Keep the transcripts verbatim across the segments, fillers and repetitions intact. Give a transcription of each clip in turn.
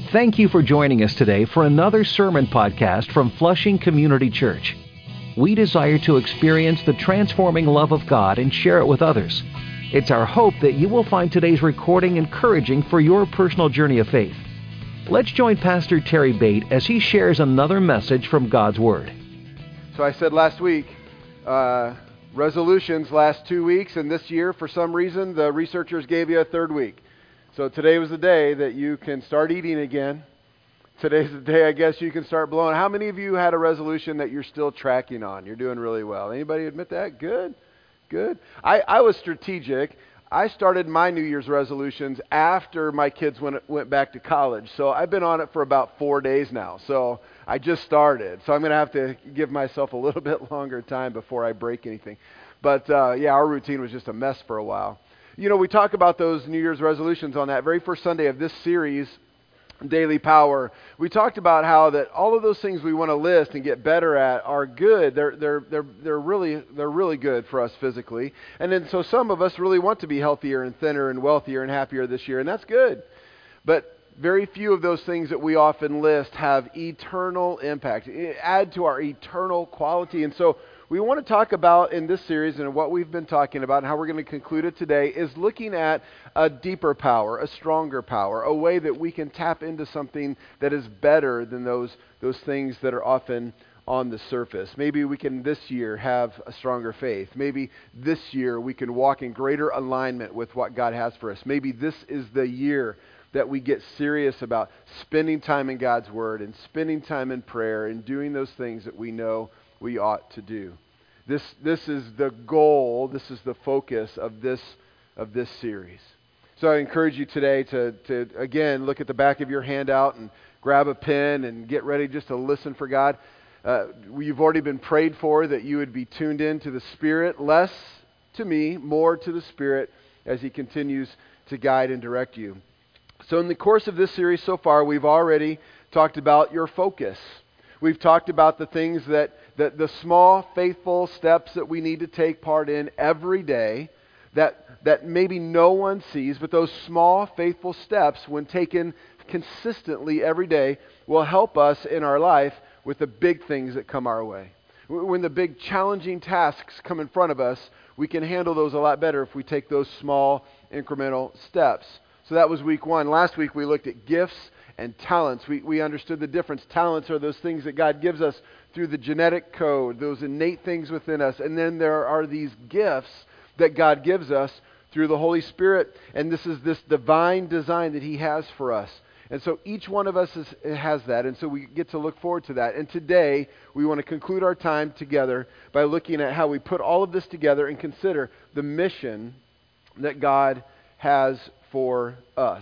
Thank you for joining us today for another sermon podcast from Flushing Community Church. We desire to experience the transforming love of God and share it with others. It's our hope that you will find today's recording encouraging for your personal journey of faith. Let's join Pastor Terry Bate as he shares another message from God's Word. So I said last week, uh, resolutions last two weeks, and this year, for some reason, the researchers gave you a third week. So today was the day that you can start eating again. Today's the day, I guess, you can start blowing. How many of you had a resolution that you're still tracking on? You're doing really well. Anybody admit that? Good. Good. I, I was strategic. I started my New Year's resolutions after my kids went went back to college. So I've been on it for about four days now. So I just started. So I'm going to have to give myself a little bit longer time before I break anything. But uh, yeah, our routine was just a mess for a while. You know, we talk about those New Year's resolutions on that very first Sunday of this series, Daily Power. We talked about how that all of those things we want to list and get better at are good. They're they're they're they're really they're really good for us physically. And then so some of us really want to be healthier and thinner and wealthier and happier this year, and that's good. But very few of those things that we often list have eternal impact, add to our eternal quality. And so we want to talk about in this series, and what we've been talking about and how we're going to conclude it today, is looking at a deeper power, a stronger power, a way that we can tap into something that is better than those those things that are often on the surface. Maybe we can this year have a stronger faith. Maybe this year we can walk in greater alignment with what God has for us. Maybe this is the year that we get serious about spending time in God's Word and spending time in prayer and doing those things that we know we ought to do. This this is the goal, this is the focus of this of this series. So I encourage you today to, to again, look at the back of your handout and grab a pen and get ready just to listen for God. Uh, you've already been prayed for that you would be tuned in to the Spirit, less to me, more to the Spirit as He continues to guide and direct you. So in the course of this series so far, we've already talked about your focus. We've talked about the things that, that the small, faithful steps that we need to take part in every day that, that maybe no one sees, but those small, faithful steps, when taken consistently every day, will help us in our life with the big things that come our way. When the big challenging tasks come in front of us, we can handle those a lot better if we take those small, incremental steps. So that was week one. Last week we looked at gifts and talents. We we understood the difference. Talents are those things that God gives us through the genetic code, those innate things within us. And then there are these gifts that God gives us through the Holy Spirit. And this is this divine design that He has for us. And so each one of us is, has that. And so we get to look forward to that. And today we want to conclude our time together by looking at how we put all of this together and consider the mission that God has for us.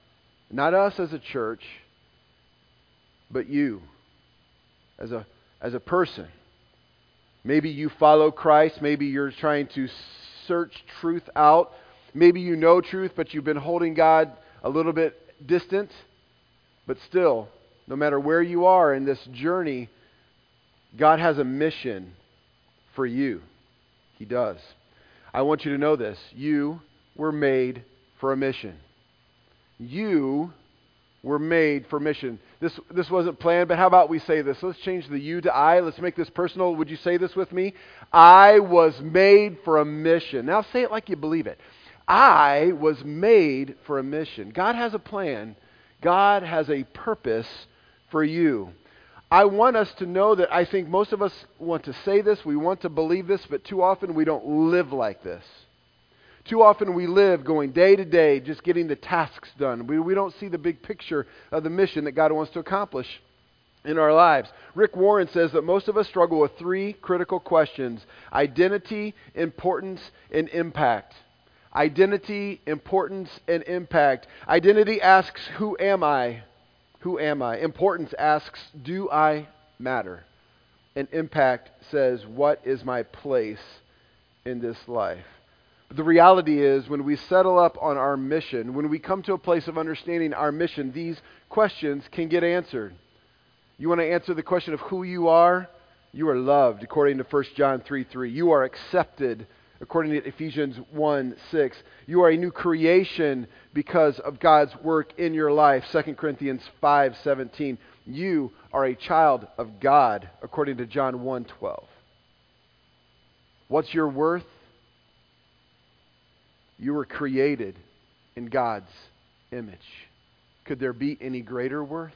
Not us as a church, but you as a as a person. Maybe you follow Christ. Maybe you're trying to search truth out. Maybe you know truth, but you've been holding God a little bit distant. But still, no matter where you are in this journey, God has a mission for you. He does. I want you to know this. You were made for a mission. You were made for mission. This this wasn't planned, but how about we say this? Let's change the you to I. Let's make this personal. Would you say this with me? I was made for a mission. Now say it like you believe it. I was made for a mission. God has a plan. God has a purpose for you. I want us to know that I think most of us want to say this, we want to believe this, but too often we don't live like this. Too often we live going day to day, just getting the tasks done. We, we don't see the big picture of the mission that God wants to accomplish in our lives. Rick Warren says that most of us struggle with three critical questions: identity, importance, and impact. Identity, importance, and impact. Identity asks, who am I? Who am I? Importance asks, do I matter? And impact says, what is my place in this life? The reality is, when we settle up on our mission, when we come to a place of understanding our mission, these questions can get answered. You want to answer the question of who you are? You are loved, according to First John three three. You are accepted according to Ephesians one six. You are a new creation because of God's work in your life, Second Corinthians five seventeen. You are a child of God, according to John one twelve. What's your worth? You were created in God's image. Could there be any greater worth?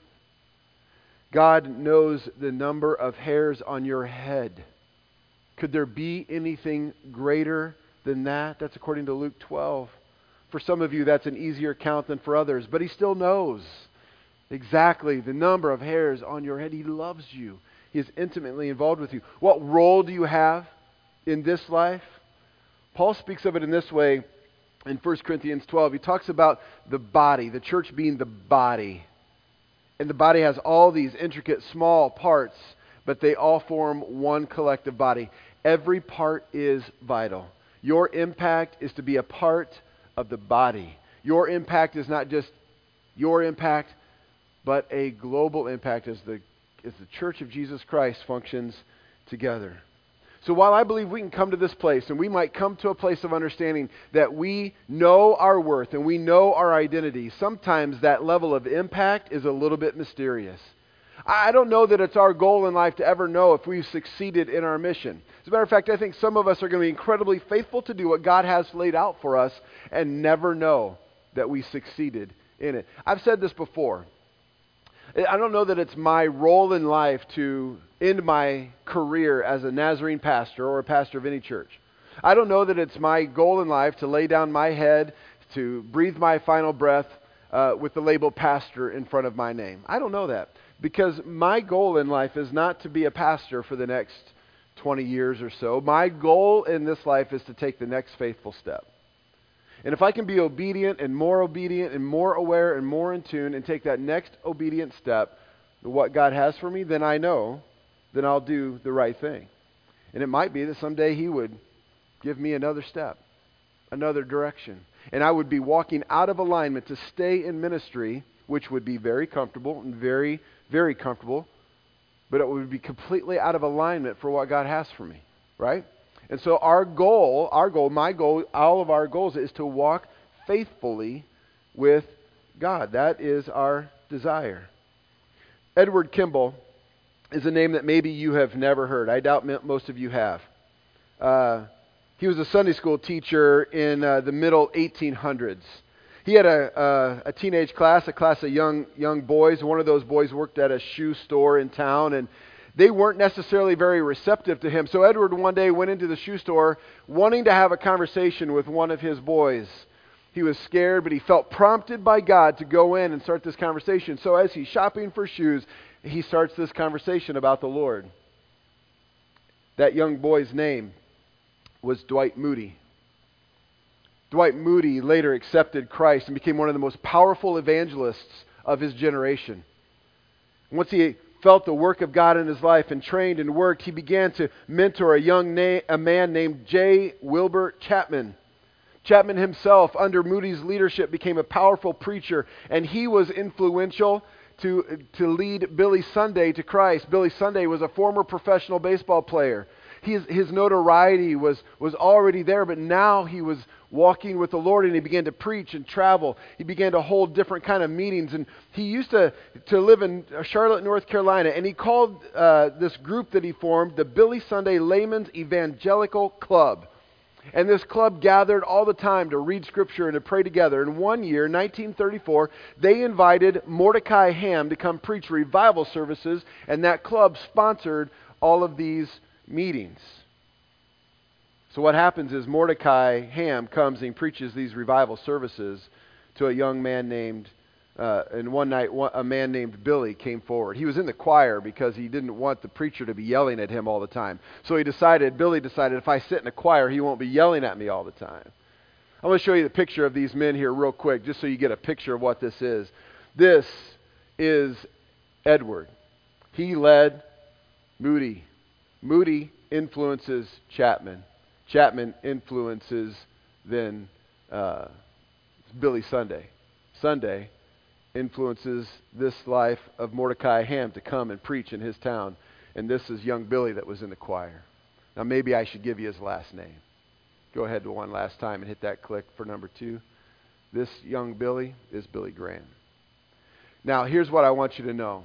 God knows the number of hairs on your head. Could there be anything greater than that? That's according to Luke twelve. For some of you, that's an easier count than for others, but He still knows exactly the number of hairs on your head. He loves you. He is intimately involved with you. What role do you have in this life? Paul speaks of it in this way in First Corinthians twelve. He talks about the body, the church being the body. And the body has all these intricate small parts, but they all form one collective body. Every part is vital. Your impact is to be a part of the body. Your impact is not just your impact, but a global impact as the, as the Church of Jesus Christ functions together. So while I believe we can come to this place, and we might come to a place of understanding that we know our worth and we know our identity, sometimes that level of impact is a little bit mysterious. I don't know that it's our goal in life to ever know if we've succeeded in our mission. As a matter of fact, I think some of us are going to be incredibly faithful to do what God has laid out for us and never know that we succeeded in it. I've said this before. I don't know that it's my role in life to end my career as a Nazarene pastor or a pastor of any church. I don't know that it's my goal in life to lay down my head, to breathe my final breath uh, with the label pastor in front of my name. I don't know that, because my goal in life is not to be a pastor for the next twenty years or so. My goal in this life is to take the next faithful step. And if I can be obedient and more obedient and more aware and more in tune and take that next obedient step to what God has for me, then I know, then I'll do the right thing. And it might be that someday He would give me another step, another direction. And I would be walking out of alignment to stay in ministry, which would be very comfortable and very, very comfortable, but it would be completely out of alignment for what God has for me, right? And so our goal, our goal, my goal, all of our goals is to walk faithfully with God. That is our desire. Edward Kimball is a name that maybe you have never heard. I doubt most of you have. Uh, he was a Sunday school teacher in uh, the middle eighteen hundreds. He had a, a, a teenage class, a class of young young boys. One of those boys worked at a shoe store in town, and they weren't necessarily very receptive to him. So Edward one day went into the shoe store wanting to have a conversation with one of his boys. He was scared, but he felt prompted by God to go in and start this conversation. So as he's shopping for shoes, he starts this conversation about the Lord. That young boy's name was Dwight Moody. Dwight Moody later accepted Christ and became one of the most powerful evangelists of his generation. Once he felt the work of God in his life and trained and worked, he began to mentor a young na- a man named J. Wilbur Chapman. Chapman himself, under Moody's leadership, became a powerful preacher, and he was influential to, to lead Billy Sunday to Christ. Billy Sunday was a former professional baseball player. His, his notoriety was, was already there, but now he was walking with the Lord, and he began to preach and travel. He began to hold different kind of meetings, and he used to, to live in Charlotte, North Carolina, and he called uh, this group that he formed the Billy Sunday Layman's Evangelical Club. And this club gathered all the time to read Scripture and to pray together. And one year, nineteen thirty-four, they invited Mordecai Ham to come preach revival services, and that club sponsored all of these meetings. So what happens is Mordecai Ham comes and he preaches these revival services to a young man named, uh, and one night one, a man named Billy came forward. He was in the choir because he didn't want the preacher to be yelling at him all the time. So he decided, Billy decided, if I sit in a choir, he won't be yelling at me all the time. I'm going to show you the picture of these men here real quick, just so you get a picture of what this is. This is Edward. He led Moody. Moody influences Chapman. Chapman influences then uh, Billy Sunday. Sunday influences this life of Mordecai Ham to come and preach in his town. And this is young Billy that was in the choir. Now maybe I should give you his last name. Go ahead to one last time and hit that click for number two. This young Billy is Billy Graham. Now, here's what I want you to know.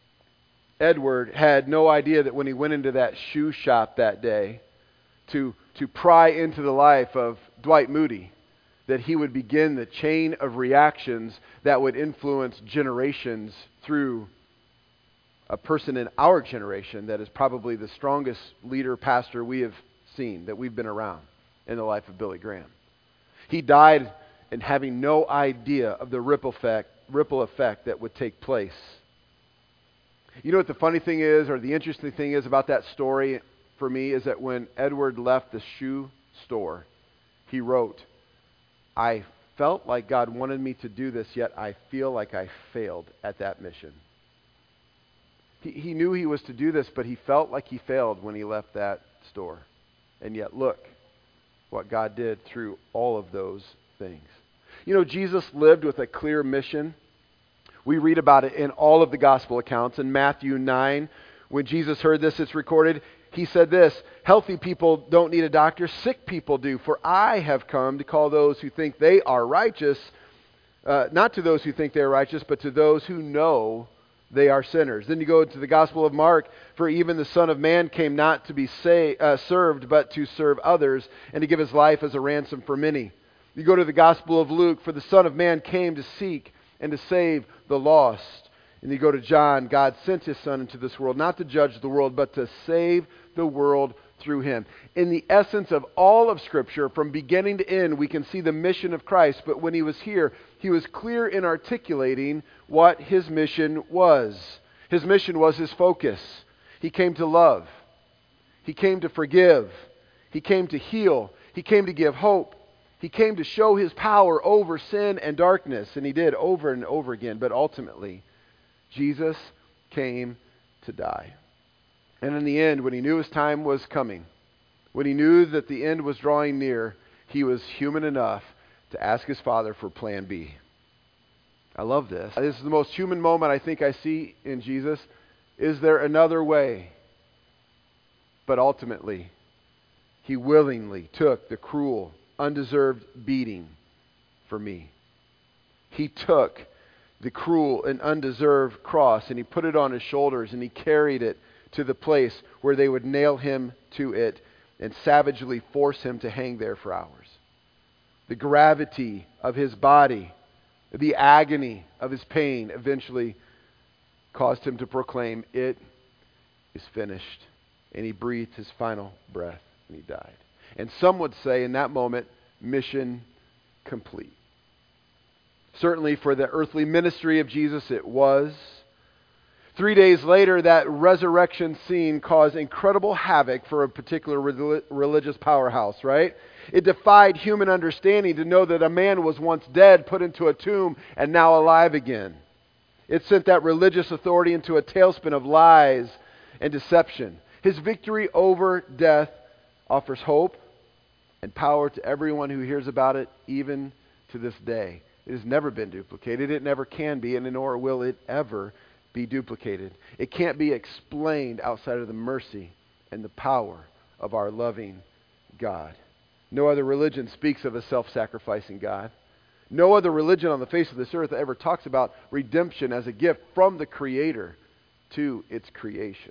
Edward had no idea that when he went into that shoe shop that day to, to pry into the life of Dwight Moody, that he would begin the chain of reactions that would influence generations through a person in our generation that is probably the strongest leader, pastor we have seen, that we've been around in the life of Billy Graham. He died and having no idea of the ripple effect, ripple effect that would take place. You know what the funny thing is, or the interesting thing is about that story for me, is that when Edward left the shoe store, he wrote, I felt like God wanted me to do this, yet I feel like I failed at that mission. He, he knew he was to do this, but he felt like he failed when he left that store. And yet look what God did through all of those things. You know, Jesus lived with a clear mission. We read about it in all of the gospel accounts. In Matthew nine, when Jesus heard this, it's recorded, he said this, healthy people don't need a doctor, sick people do. For I have come to call those who think they are righteous, uh, not to those who think they are righteous, but to those who know they are sinners. Then you go to the Gospel of Mark, for even the Son of Man came not to be say, uh, served, but to serve others, and to give his life as a ransom for many. You go to the Gospel of Luke, for the Son of Man came to seek and to save the lost. And you go to John, God sent his Son into this world, not to judge the world, but to save the world through him. In the essence of all of Scripture, from beginning to end, we can see the mission of Christ. But when he was here, he was clear in articulating what his mission was. His mission was his focus. He came to love. He came to forgive. He came to heal. He came to give hope. He came to show his power over sin and darkness. And he did over and over again. But ultimately, Jesus came to die. And in the end, when he knew his time was coming, when he knew that the end was drawing near, he was human enough to ask his Father for plan B. I love this. This is the most human moment I think I see in Jesus. Is there another way? But ultimately, he willingly took the cruel, undeserved beating for me. He took the cruel and undeserved cross and he put it on his shoulders and he carried it to the place where they would nail him to it and savagely force him to hang there for hours. The gravity of his body, the agony of his pain eventually caused him to proclaim, "It is finished." And he breathed his final breath and he died. And some would say in that moment, mission complete. Certainly for the earthly ministry of Jesus, it was. Three days later, that resurrection scene caused incredible havoc for a particular re- religious powerhouse, right? It defied human understanding to know that a man was once dead, put into a tomb, and now alive again. It sent that religious authority into a tailspin of lies and deception. His victory over death offers hope and power to everyone who hears about it, even to this day. It has never been duplicated. It never can be, and nor will it ever be duplicated. It can't be explained outside of the mercy and the power of our loving God. No other religion speaks of a self-sacrificing God. No other religion on the face of this earth ever talks about redemption as a gift from the Creator to its creation.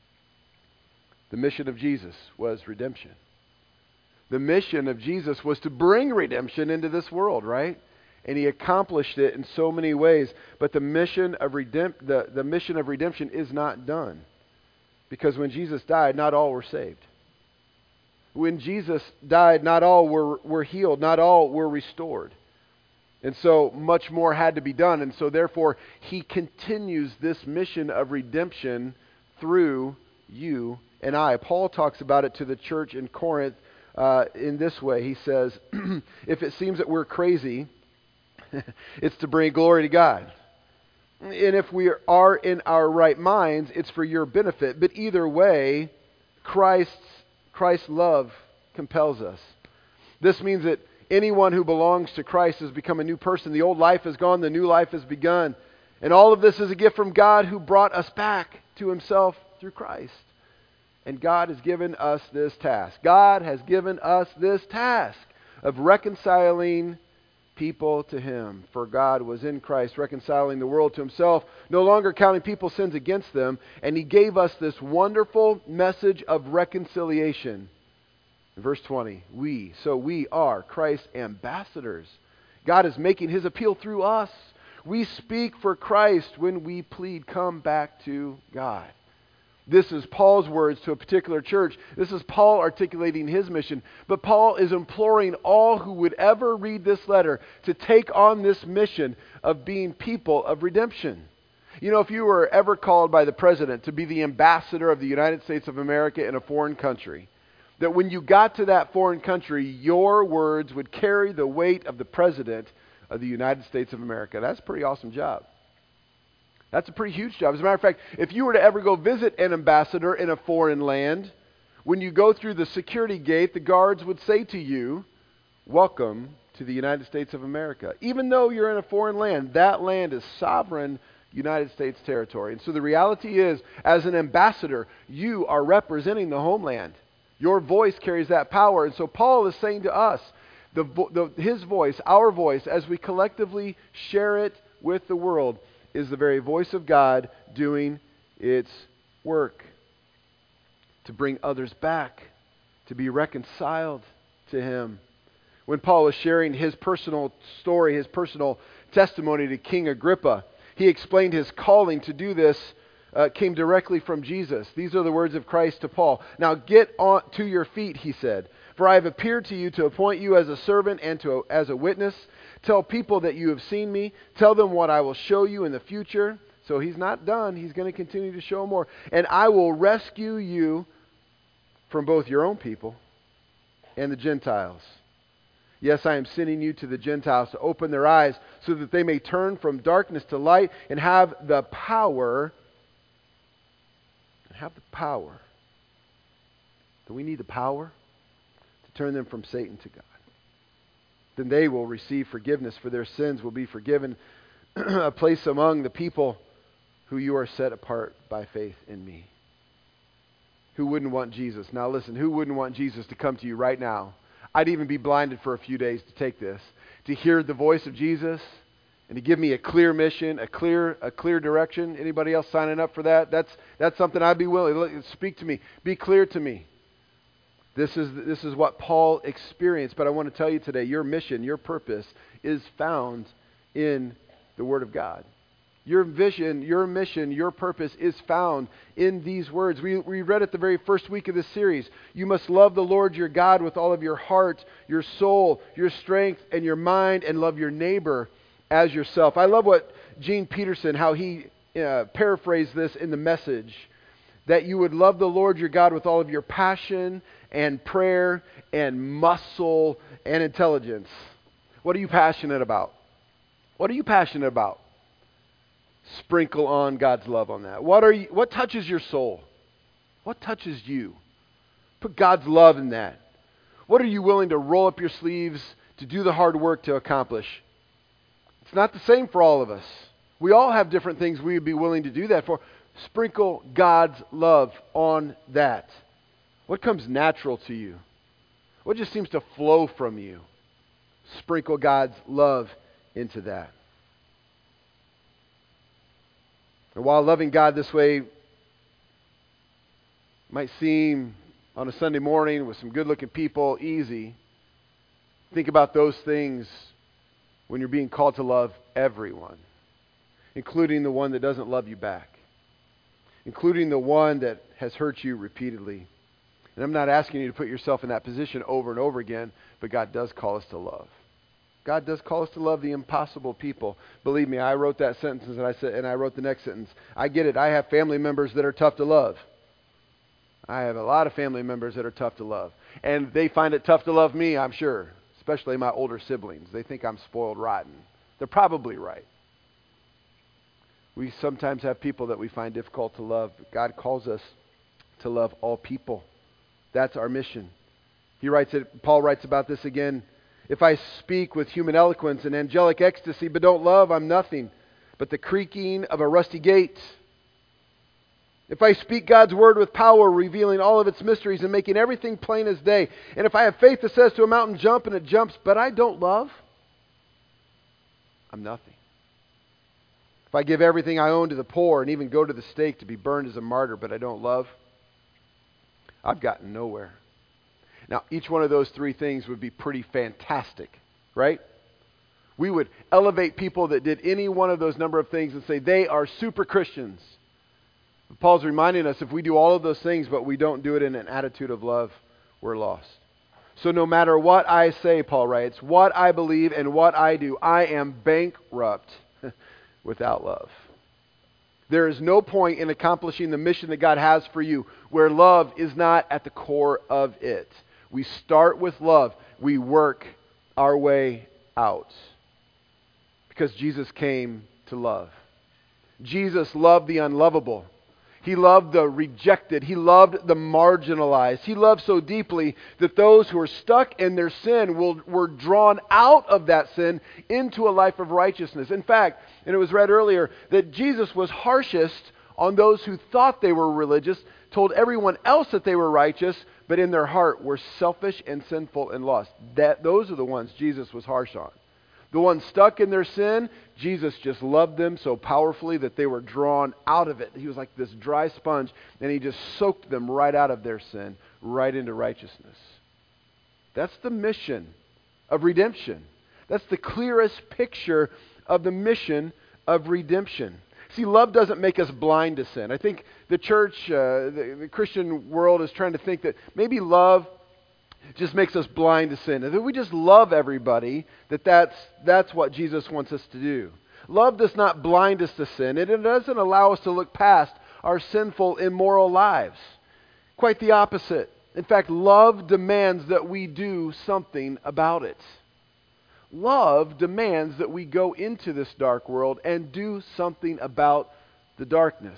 The mission of Jesus was redemption. The mission of Jesus was to bring redemption into this world, right? And he accomplished it in so many ways. But the mission of redemp- the, the mission of redemption is not done. Because when Jesus died, not all were saved. When Jesus died, not all were, were healed. Not all were restored. And so much more had to be done. And so therefore, he continues this mission of redemption through you and I. Paul talks about it to the church in Corinth uh, in this way. He says, if it seems that we're crazy, it's to bring glory to God. And if we are in our right minds, it's for your benefit. But either way, Christ's, Christ's love compels us. This means that anyone who belongs to Christ has become a new person. The old life is gone, the new life has begun. And all of this is a gift from God who brought us back to himself through Christ. And God has given us this task. God has given us this task of reconciling people to Him. For God was in Christ reconciling the world to Himself, no longer counting people's sins against them. And He gave us this wonderful message of reconciliation. Verse twenty, we, so we are Christ's ambassadors. God is making His appeal through us. We speak for Christ when we plead, come back to God. This is Paul's words to a particular church. This is Paul articulating his mission. But Paul is imploring all who would ever read this letter to take on this mission of being people of redemption. You know, if you were ever called by the president to be the ambassador of the United States of America in a foreign country, that when you got to that foreign country, your words would carry the weight of the president of the United States of America. That's a pretty awesome job. That's a pretty huge job. As a matter of fact, if you were to ever go visit an ambassador in a foreign land, when you go through the security gate, the guards would say to you, welcome to the United States of America. Even though you're in a foreign land, that land is sovereign United States territory. And so the reality is, as an ambassador, you are representing the homeland. Your voice carries that power. And so Paul is saying to us, the, the, his voice, our voice, as we collectively share it with the world, is the very voice of God doing its work to bring others back, to be reconciled to Him. When Paul was sharing his personal story, his personal testimony to King Agrippa, he explained his calling to do this uh, came directly from Jesus. These are the words of Christ to Paul. Now get on to your feet, he said, for I have appeared to you to appoint you as a servant and to as a witness. Tell people that you have seen me. Tell them what I will show you in the future. So he's not done. He's going to continue to show more. And I will rescue you from both your own people and the Gentiles. Yes, I am sending you to the Gentiles to open their eyes so that they may turn from darkness to light and have the power. Have the power. Do we need the power to turn them from Satan to God? Then they will receive forgiveness, for their sins will be forgiven, a place among the people who you are set apart by faith in me. Who wouldn't want Jesus? Now listen, who wouldn't want Jesus to come to you right now? I'd even be blinded for a few days to take this, to hear the voice of Jesus and to give me a clear mission, a clear a clear direction. Anybody else signing up for that? That's that's something I'd be willing. Speak to me. Be clear to me. This is this is what Paul experienced. But I want to tell you today, your mission, your purpose is found in the Word of God. Your vision, your mission, your purpose is found in these words. We, we read it the very first week of this series. You must love the Lord your God with all of your heart, your soul, your strength, and your mind, and love your neighbor as yourself. I love what Gene Peterson, how he uh, paraphrased this in the Message, that you would love the Lord your God with all of your passion and prayer and muscle and intelligence. What are you passionate about? What are you passionate about? Sprinkle on God's love on that. What are you, what touches your soul? What touches you? Put God's love in that. What are you willing to roll up your sleeves to do the hard work to accomplish? It's not the same for all of us. We all have different things we would be willing to do that for. Sprinkle God's love on that. What comes natural to you? What just seems to flow from you? Sprinkle God's love into that. And while loving God this way might seem on a Sunday morning with some good-looking people easy, think about those things when you're being called to love everyone, including the one that doesn't love you back, including the one that has hurt you repeatedly. And I'm not asking you to put yourself in that position over and over again, but God does call us to love. God does call us to love the impossible people. Believe me, I wrote that sentence and I said, and I wrote the next sentence. I get it. I have family members that are tough to love. I have a lot of family members that are tough to love. And they find it tough to love me, I'm sure. Especially my older siblings. They think I'm spoiled rotten. They're probably right. We sometimes have people that we find difficult to love. But God calls us to love all people. That's our mission. He writes it, Paul writes about this again. If I speak with human eloquence and angelic ecstasy, but don't love, I'm nothing but the creaking of a rusty gate. If I speak God's word with power, revealing all of its mysteries and making everything plain as day, and if I have faith that says to a mountain, jump, and it jumps, but I don't love, I'm nothing. If I give everything I own to the poor and even go to the stake to be burned as a martyr, but I don't love, I've gotten nowhere. Now, each one of those three things would be pretty fantastic, right? We would elevate people that did any one of those number of things and say they are super Christians. Paul's reminding us if we do all of those things but we don't do it in an attitude of love, we're lost. So no matter what I say, Paul writes, what I believe and what I do, I am bankrupt without love. There is no point in accomplishing the mission that God has for you where love is not at the core of it. We start with love. We work our way out. Because Jesus came to love. Jesus loved the unlovable. He loved the rejected. He loved the marginalized. He loved so deeply that those who are stuck in their sin will, were drawn out of that sin into a life of righteousness. In fact, and it was read earlier, that Jesus was harshest on those who thought they were religious, told everyone else that they were righteous, but in their heart were selfish and sinful and lost. That, those are the ones Jesus was harsh on. The ones stuck in their sin, Jesus just loved them so powerfully that they were drawn out of it. He was like this dry sponge, and he just soaked them right out of their sin, right into righteousness. That's the mission of redemption. That's the clearest picture of the mission of redemption. See, love doesn't make us blind to sin. I think the church, uh, the, the Christian world is trying to think that maybe love just makes us blind to sin. And if we just love everybody, that that's, that's what Jesus wants us to do. Love does not blind us to sin, and it doesn't allow us to look past our sinful, immoral lives. Quite the opposite. In fact, love demands that we do something about it. Love demands that we go into this dark world and do something about the darkness.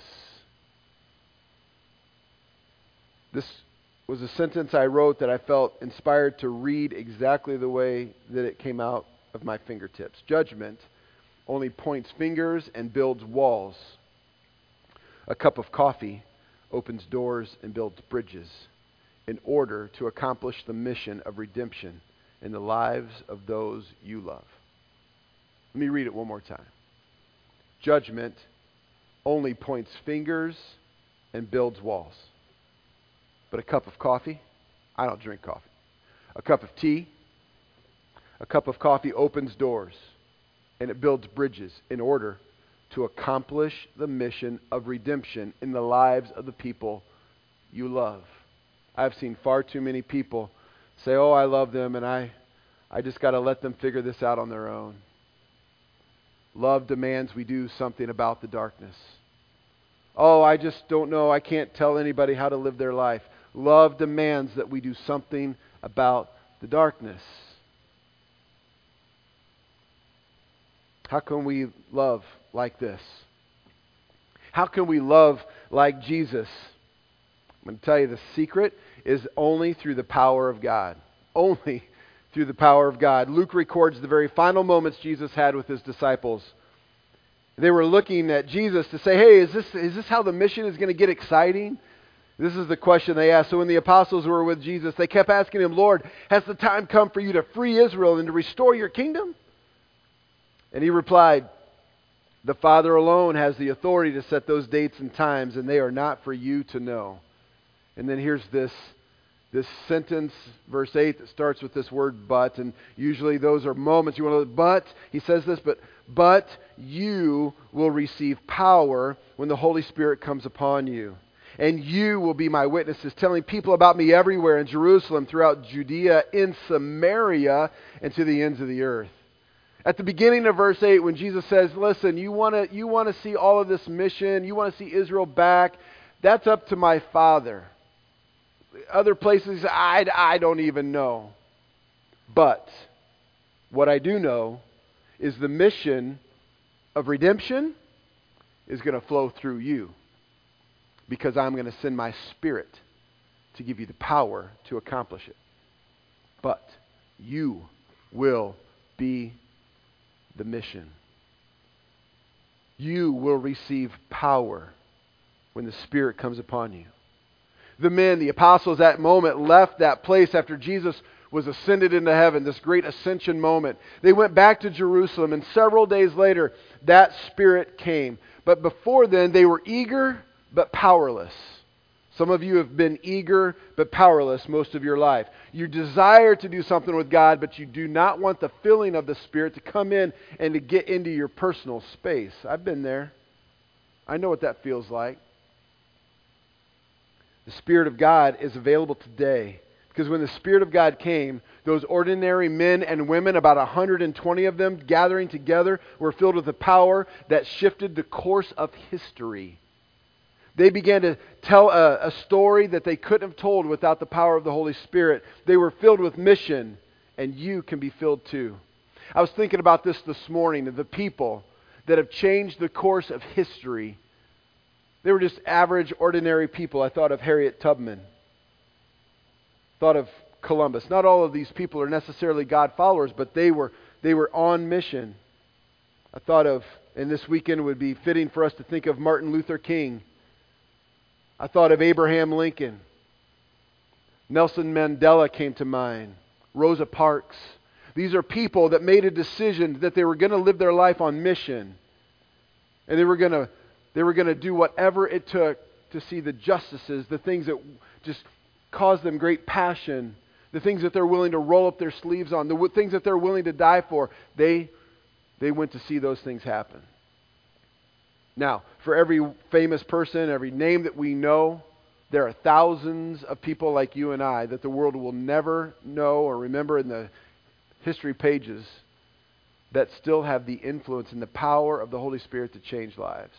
This was a sentence I wrote that I felt inspired to read exactly the way that it came out of my fingertips. Judgment only points fingers and builds walls. A cup of coffee opens doors and builds bridges in order to accomplish the mission of redemption in the lives of those you love. Let me read it one more time. Judgment only points fingers and builds walls. But a cup of coffee, I don't drink coffee. A cup of tea, a cup of coffee opens doors and it builds bridges in order to accomplish the mission of redemption in the lives of the people you love. I've seen far too many people say, oh, I love them and I, I just got to let them figure this out on their own. Love demands we do something about the darkness. Oh, I just don't know. I can't tell anybody how to live their life. Love demands that we do something about the darkness. How can we love like this? How can we love like Jesus? I'm going to tell you the secret is only through the power of God. Only through the power of God. Luke records the very final moments Jesus had with his disciples. They were looking at Jesus to say, hey, is this, is this how the mission is going to get exciting? This is the question they asked. So when the apostles were with Jesus, they kept asking him, Lord, has the time come for you to free Israel and to restore your kingdom? And he replied, the Father alone has the authority to set those dates and times, and they are not for you to know. And then here's this, this sentence, verse eight, that starts with this word but, and usually those are moments you want to, but, he says this, but, but you will receive power when the Holy Spirit comes upon you. And you will be my witnesses, telling people about me everywhere in Jerusalem, throughout Judea, in Samaria, and to the ends of the earth. At the beginning of verse eight, when Jesus says, listen, you want to you want to see all of this mission, you want to see Israel back, that's up to my Father. Other places, I, I don't even know. But what I do know is the mission of redemption is going to flow through you. Because I'm going to send my Spirit to give you the power to accomplish it. But you will be the mission. You will receive power when the Spirit comes upon you. The men, the apostles, at that moment left that place after Jesus was ascended into heaven, this great ascension moment. They went back to Jerusalem, and several days later, that Spirit came. But before then, they were eager but powerless. Some of you have been eager but powerless most of your life. You desire to do something with God, but you do not want the filling of the Spirit to come in and to get into your personal space. I've been there. I know what that feels like. The Spirit of God is available today. Because when the Spirit of God came, those ordinary men and women, about one hundred twenty of them gathering together, were filled with the power that shifted the course of history. They began to tell a, a story that they couldn't have told without the power of the Holy Spirit. They were filled with mission, and you can be filled too. I was thinking about this this morning, of the people that have changed the course of history. They were just average, ordinary people. I thought of Harriet Tubman. Thought of Columbus. Not all of these people are necessarily God followers, but they were they were on mission. I thought of, and this weekend would be fitting for us to think of Martin Luther King. I thought of Abraham Lincoln. Nelson Mandela came to mind. Rosa Parks. These are people that made a decision that they were going to live their life on mission. And they were going to They were going to do whatever it took to see the justices, the things that just cause them great passion, the things that they're willing to roll up their sleeves on, the things that they're willing to die for. They, they went to see those things happen. Now, for every famous person, every name that we know, there are thousands of people like you and I that the world will never know or remember in the history pages that still have the influence and the power of the Holy Spirit to change lives.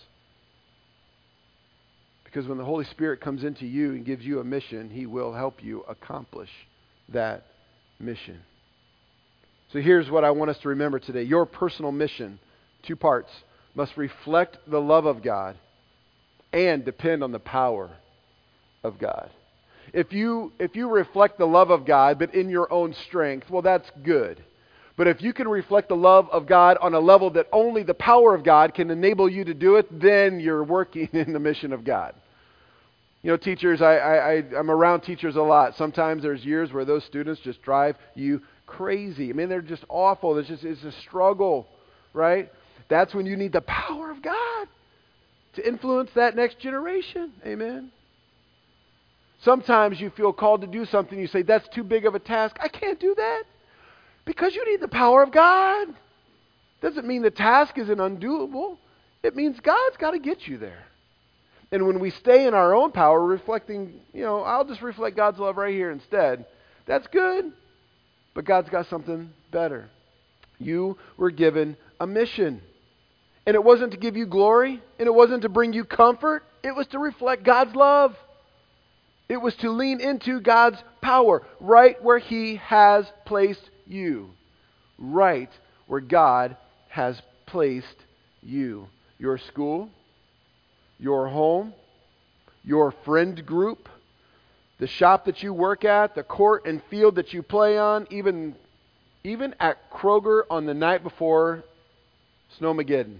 Because when the Holy Spirit comes into you and gives you a mission, He will help you accomplish that mission. So here's what I want us to remember today. Your personal mission, two parts, must reflect the love of God and depend on the power of God. If you, if you reflect the love of God, but in your own strength, well, that's good. But if you can reflect the love of God on a level that only the power of God can enable you to do it, then you're working in the mission of God. You know, teachers, I, I, I, I'm around teachers a lot. Sometimes there's years where those students just drive you crazy. I mean, they're just awful. It's just it's a struggle, right? That's when you need the power of God to influence that next generation. Amen. Sometimes you feel called to do something. You say, that's too big of a task. I can't do that. Because you need the power of God. Doesn't mean the task isn't undoable. It means God's got to get you there. And when we stay in our own power, reflecting, you know, I'll just reflect God's love right here instead. That's good. But God's got something better. You were given a mission. And it wasn't to give you glory. And it wasn't to bring you comfort. It was to reflect God's love. It was to lean into God's power right where He has placed you. Right where God has placed you. Your school, your home, your friend group, the shop that you work at, the court and field that you play on, even, even at Kroger on the night before Snowmageddon.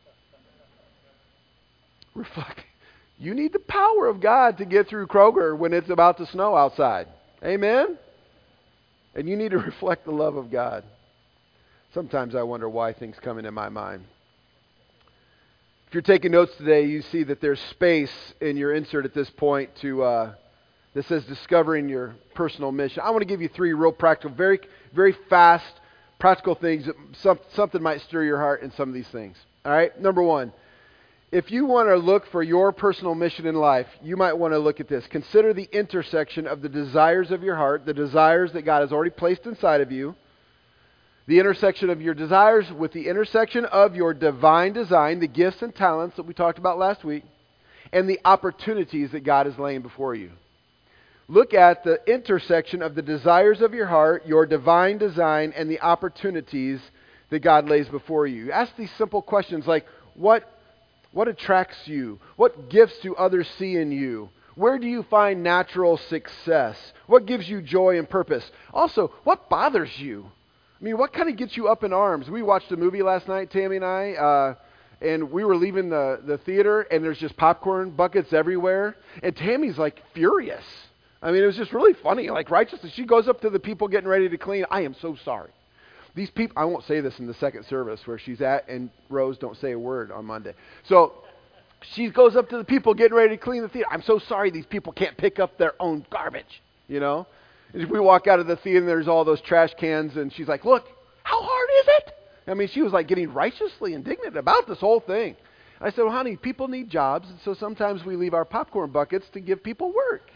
Reflect. You need the power of God to get through Kroger when it's about to snow outside. Amen? And you need to reflect the love of God. Sometimes I wonder why things come into my mind. If you're taking notes today, you see that there's space in your insert at this point to uh, that says discovering your personal mission. I want to give you three real practical, very, very fast, practical things. That some, something might stir your heart in some of these things. All right? Number one. If you want to look for your personal mission in life, you might want to look at this. Consider the intersection of the desires of your heart, the desires that God has already placed inside of you, the intersection of your desires with the intersection of your divine design, the gifts and talents that we talked about last week, and the opportunities that God is laying before you. Look at the intersection of the desires of your heart, your divine design, and the opportunities that God lays before you. Ask these simple questions like, what What attracts you? What gifts do others see in you? Where do you find natural success? What gives you joy and purpose? Also, what bothers you? I mean, what kind of gets you up in arms? We watched a movie last night, Tammy and I, uh, and we were leaving the, the theater, and there's just popcorn buckets everywhere, and Tammy's like furious. I mean, it was just really funny, like righteously. She goes up to the people getting ready to clean. I am so sorry. These people, I won't say this in the second service where she's at, and Rose, don't say a word on Monday. So she goes up to the people getting ready to clean the theater. I'm so sorry these people can't pick up their own garbage, you know. And we walk out of the theater and there's all those trash cans, and she's like, look, how hard is it? I mean, she was like getting righteously indignant about this whole thing. I said, well, honey, people need jobs, and so sometimes we leave our popcorn buckets to give people work.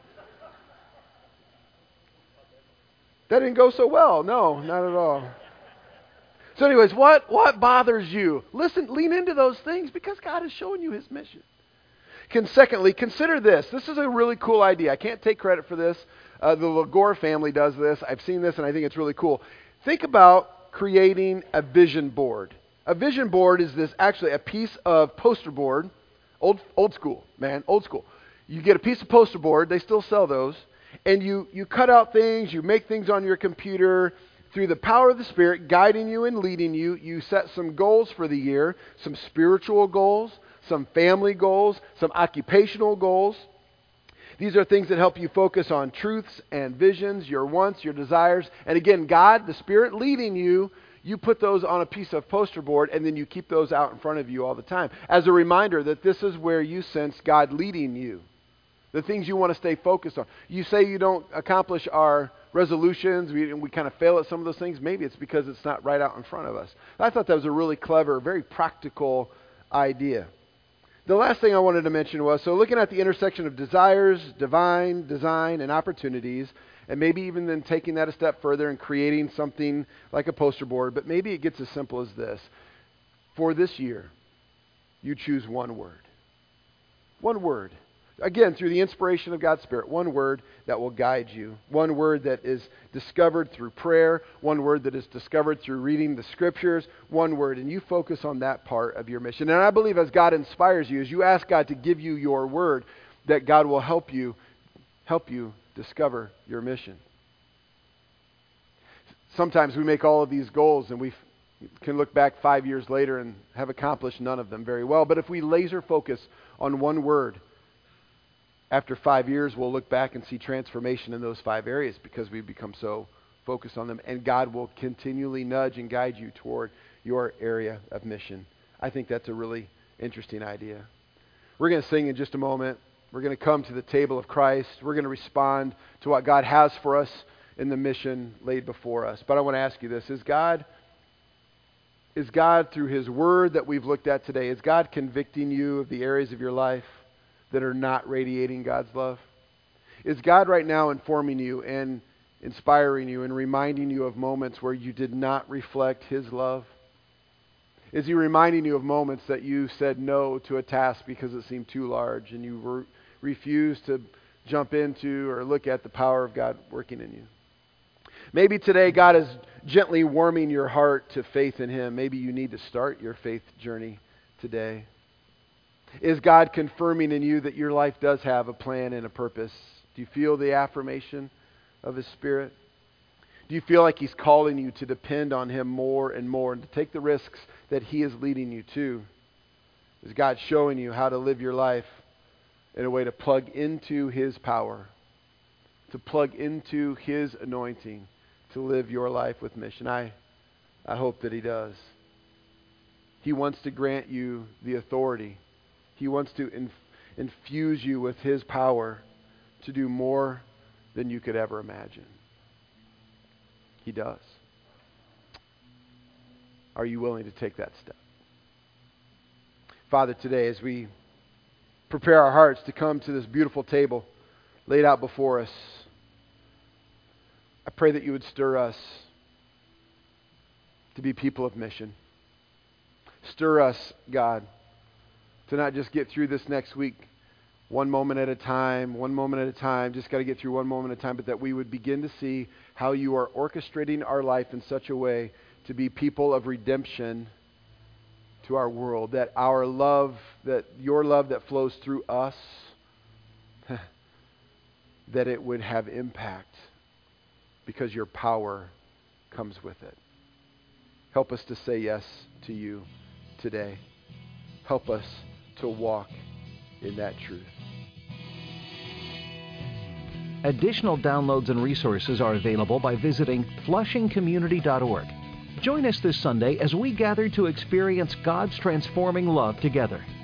That didn't go so well. No, not at all. So anyways, what, what bothers you? Listen, lean into those things because God is showing you his mission. Can, secondly, consider this. This is a really cool idea. I can't take credit for this. Uh, the Lagore family does this. I've seen this, and I think it's really cool. Think about creating a vision board. A vision board is this actually a piece of poster board, old old school, man, old school. You get a piece of poster board. They still sell those. And you, you cut out things. You make things on your computer. Through the power of the Spirit guiding you and leading you, you set some goals for the year, some spiritual goals, some family goals, some occupational goals. These are things that help you focus on truths and visions, your wants, your desires. And again, God, the Spirit leading you, you put those on a piece of poster board and then you keep those out in front of you all the time as a reminder that this is where you sense God leading you. The things you want to stay focused on. You say you don't accomplish our resolutions, we, we kind of fail at some of those things. Maybe it's because it's not right out in front of us. I thought that was a really clever, very practical idea. The last thing I wanted to mention was, so looking at the intersection of desires, divine, design, and opportunities, and maybe even then taking that a step further and creating something like a poster board, but maybe it gets as simple as this. For this year, you choose one word. One word. Again, through the inspiration of God's Spirit, one word that will guide you. One word that is discovered through prayer. One word that is discovered through reading the Scriptures. One word, and you focus on that part of your mission. And I believe as God inspires you, as you ask God to give you your word, that God will help you, help you discover your mission. Sometimes we make all of these goals and we can look back five years later and have accomplished none of them very well. But if we laser focus on one word, after five years, we'll look back and see transformation in those five areas because we've become so focused on them. And God will continually nudge and guide you toward your area of mission. I think that's a really interesting idea. We're going to sing in just a moment. We're going to come to the table of Christ. We're going to respond to what God has for us in the mission laid before us. But I want to ask you this. Is God, is God, through His Word that we've looked at today, is God convicting you of the areas of your life that are not radiating God's love? Is God right now informing you and inspiring you and reminding you of moments where you did not reflect His love? Is He reminding you of moments that you said no to a task because it seemed too large and you re- refused to jump into or look at the power of God working in you? Maybe today God is gently warming your heart to faith in Him. Maybe you need to start your faith journey today. Is God confirming in you that your life does have a plan and a purpose? Do you feel the affirmation of His Spirit? Do you feel like He's calling you to depend on Him more and more and to take the risks that He is leading you to? Is God showing you how to live your life in a way to plug into His power, to plug into His anointing, to live your life with mission? I, I hope that He does. He wants to grant you the authority. He wants to inf- infuse you with His power to do more than you could ever imagine. He does. Are you willing to take that step? Father, today as we prepare our hearts to come to this beautiful table laid out before us, I pray that you would stir us to be people of mission. Stir us, God, to not just get through this next week one moment at a time, one moment at a time, just got to get through one moment at a time, but that we would begin to see how you are orchestrating our life in such a way to be people of redemption to our world, that our love, that your love that flows through us, that it would have impact because your power comes with it. Help us to say yes to you today. Help us to walk in that truth. Additional downloads and resources are available by visiting flushing community dot org. Join us this Sunday as we gather to experience God's transforming love together.